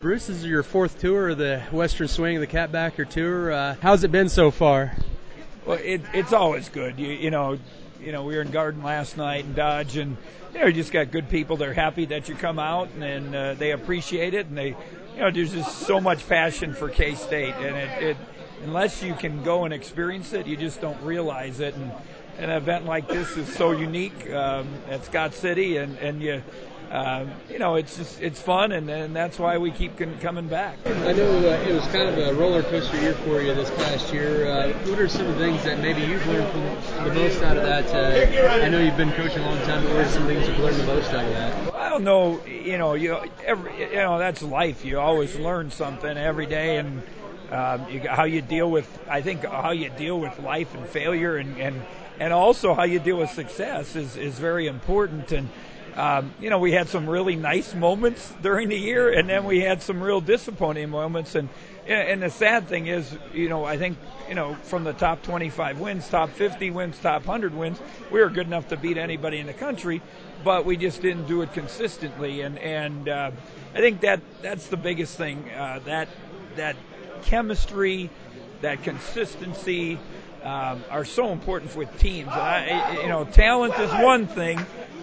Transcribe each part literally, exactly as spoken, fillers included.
Bruce, this is your fourth tour of the Western Swing of the Catbacker Tour. Uh, how's it been so far? Well, it, it's always good. You, you know, you know, we were in Garden last night in Dodge, and you know, you just got good people. They're happy that you come out, and, and uh, they appreciate it. And they, you know, there's just so much passion for K-State, and it, it unless you can go and experience it, you just don't realize it. And an event like this is so unique um, at Scott City, and and you. Um, you know, it's just it's fun, and, and that's why we keep con- coming back. I know uh, it was kind of a roller coaster year for you this past year. Uh, what are some of the things that maybe you've learned from the most out of that? Uh, I know you've been coaching a long time, but what are some things you've learned the most out of that? I don't know. You know, you every you know that's life. You always learn something every day, and um, you, how you deal with. I think how you deal with life and failure, and and, and also how you deal with success is is very important. And Um, you know, we had some really nice moments during the year, and then we had some real disappointing moments. And and the sad thing is, you know, I think, you know, from the top twenty-five wins, top fifty wins, top one hundred wins, we were good enough to beat anybody in the country, but we just didn't do it consistently. And and uh, I think that that's the biggest thing, uh, that that chemistry, that consistency um, are so important with teams. And I, you know, talent is one thing.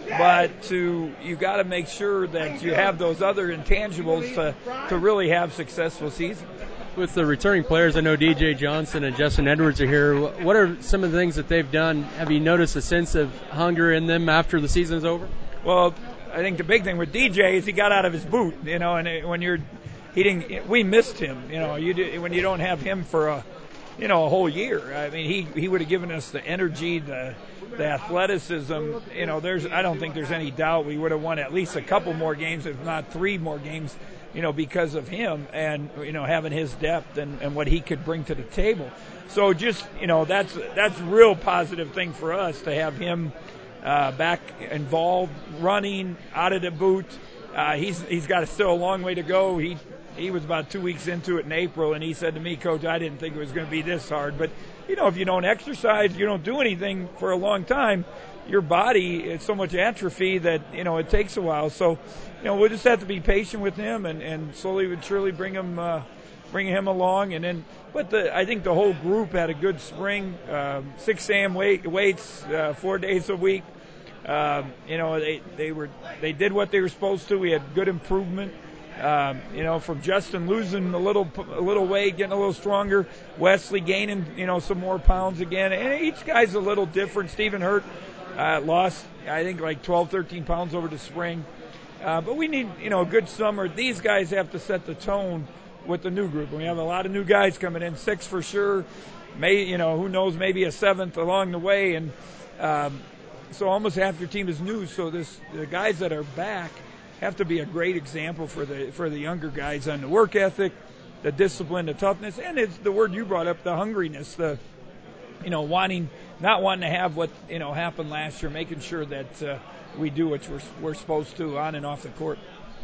But to you got to make sure that you have those other intangibles to, to really have successful seasons. With the returning players, I know D J Johnson and Justin Edwards are here. What are some of the things that they've done? Have you noticed a sense of hunger in them after the season's over? Well, I think the big thing with D J is he got out of his boot, you know, and when you're, he didn't, we missed him, you know, you when you don't have him for a, you know, a whole year. I mean, he, he would have given us the energy, the the athleticism. You know, there's I don't think there's any doubt we would have won at least a couple more games, if not three more games, you know, because of him and, you know, having his depth and, and what he could bring to the table. So just, you know, that's that's a real positive thing for us to have him uh, back involved, running out of the boot. Uh, he's he's got still a long way to go. He he was about two weeks into it in April, and he said to me, Coach, I didn't think it was going to be this hard. But, you know, if you don't exercise, you don't do anything for a long time, your body is so much atrophy that, you know, it takes a while. So, you know, we'll just have to be patient with him and, and slowly but surely bring him uh, bring him along. And then, but the, I think the whole group had a good spring. Um, six a.m. Wait, weights, uh, four days a week. Um, you know, they, they were they did what they were supposed to. We had good improvement. Um, you know, from Justin losing a little a little weight, getting a little stronger, Wesley gaining, you know, some more pounds again. And each guy's a little different. Stephen Hurt uh, lost, I think, like twelve, thirteen pounds over the spring. Uh, but we need, you know, a good summer. These guys have to set the tone with the new group. We have a lot of new guys coming in, six for sure. May, you know, who knows, maybe a seventh along the way. And um, so almost half your team is new. So this the guys that are back have to be a great example for the for the younger guys on the work ethic, the discipline, the toughness, and it's the word you brought up, the hungriness, the, you know, wanting, not wanting to have what, you know, happened last year, making sure that uh, we do what we're, we're supposed to on and off the court.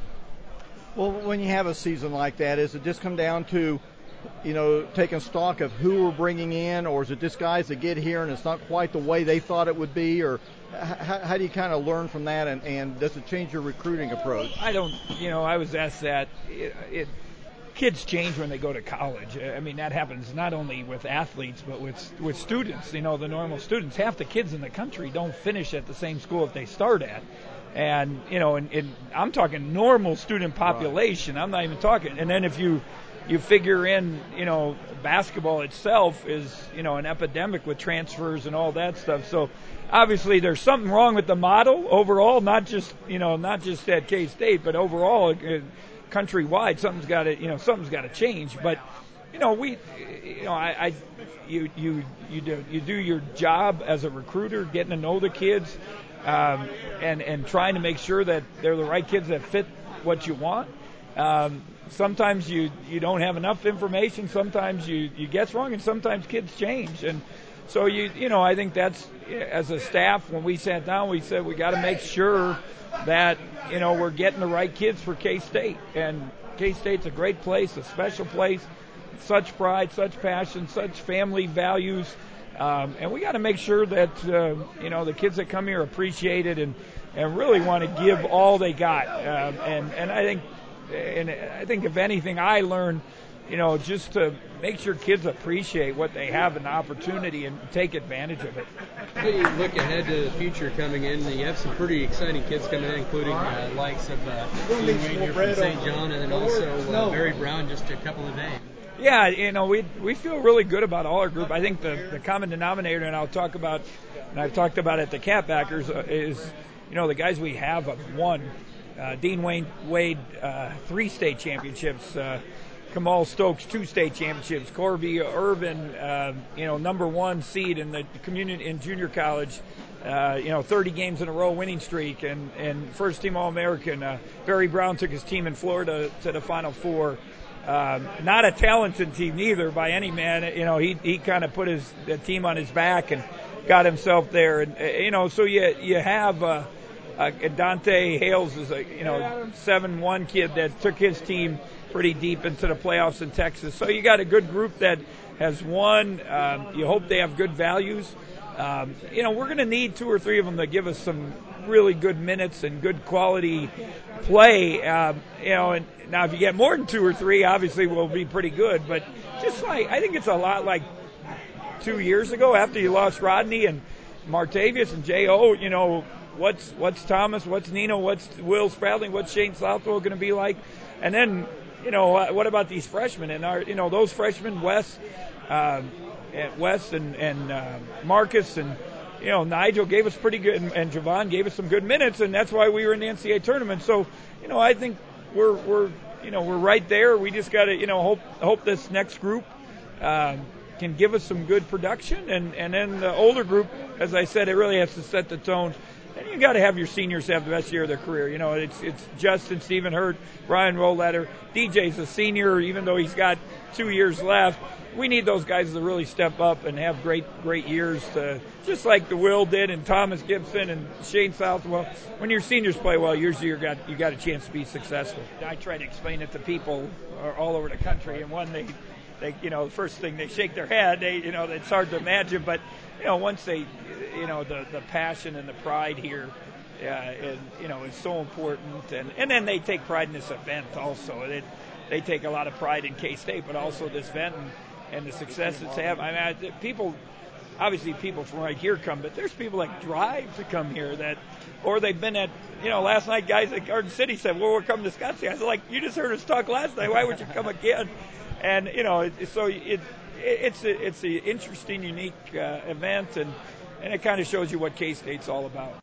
Well, when you have a season like that, does it just come down to, you know, taking stock of who we're bringing in, or is it just guys that get here and it's not quite the way they thought it would be, or how, how do you kind of learn from that, and, and does it change your recruiting approach? I don't, you know, I was asked that. It, it, kids change when they go to college. I mean, that happens not only with athletes, but with with students, you know, the normal students. Half the kids in the country don't finish at the same school that they start at. And, you know, and, and I'm talking normal student population. Right. I'm not even talking. And then if you you figure in, you know, basketball itself is, you know, an epidemic with transfers and all that stuff. So obviously there's something wrong with the model overall, not just, you know, not just at K-State, but overall uh, countrywide. Something's got to, you know, something's got to change. But, you know, we, you know, I, I you you you do you do your job as a recruiter, getting to know the kids, um, and and trying to make sure that they're the right kids that fit what you want. Um, sometimes you, you don't have enough information. Sometimes you, you guess wrong, and sometimes kids change. And so, you you know, I think that's, as a staff, when we sat down, we said we got to make sure that, you know, we're getting the right kids for K-State. And K-State's a great place, a special place, such pride, such passion, such family values. Um, and we got to make sure that, uh, you know, the kids that come here appreciate it and, and really want to give all they got. Um, and, and I think and I think if anything I learned, you know, just to make sure kids appreciate what they have and the opportunity and take advantage of it. How do you look ahead to the future coming in? You have some pretty exciting kids coming in, including uh, likes of uh, Dean Wayne here from Saint John, and then also uh, Barry Brown just a couple of days. Yeah, you know, we we feel really good about all our group. I think the, the common denominator, and I'll talk about, and I've talked about at the Catbackers, uh, is, you know, the guys we have have won. Uh, Dean Wayne Wade, uh, three state championships. Uh, Kamal Stokes, two state championships. Corby Irvin, uh, you know, number one seed in the community in junior college. Uh, you know, thirty games in a row winning streak, and, and first team All-American. Uh, Barry Brown took his team in Florida to the Final Four. Uh, not a talented team either by any man. You know, he he kind of put his the team on his back and got himself there. And you know, so you you have uh, uh, Dante Hales is a you know seven one kid that took his team pretty deep into the playoffs in Texas. So you got a good group that has won. Um, you hope they have good values. Um, you know, we're going to need two or three of them to give us some really good minutes and good quality play. Um, you know, and now if you get more than two or three, obviously we'll be pretty good. But just like, I think it's a lot like two years ago after you lost Rodney and Martavius and J O, you know, what's what's Thomas, what's Nino, what's Will Spradling, what's Shane Southwell going to be like? And then, you know, uh, what about these freshmen? And our, you know, those freshmen, Wes, uh, and Wes and, and uh, Marcus and, you know, Nigel gave us pretty good, and, and Javon gave us some good minutes, and that's why we were in the N C double A tournament. So, you know, I think we're we're you know we're right there. We just got to you know hope hope this next group um, can give us some good production, and and then the older group, as I said, it really has to set the tone. And you got to have your seniors have the best year of their career. You know, it's it's Justin, Stephen Hurt, Brian Rollletter. D J's a senior, even though he's got two years left. We need those guys to really step up and have great, great years, to, just like the Will did, and Thomas Gibson and Shane Southwell. When your seniors play well, usually you got you got a chance to be successful. I try to explain it to people all over the country, and one they, they you know, the first thing they shake their head. They, you know, it's hard to imagine, but you know, once they, you know, the the passion and the pride here. Uh, and, you know, is so important, and, and then they take pride in this event also. They, they take a lot of pride in K-State, but also this event and, and the success it's have. I mean, people, obviously people from right here come, but there's people that drive to come here that, or they've been at, you know, last night guys at Garden City said, well, we're coming to Scottsdale. I was like, you just heard us talk last night. Why would you come again? And, you know, it, so it, it's a, it's an interesting, unique uh, event, and, and it kind of shows you what K-State's all about.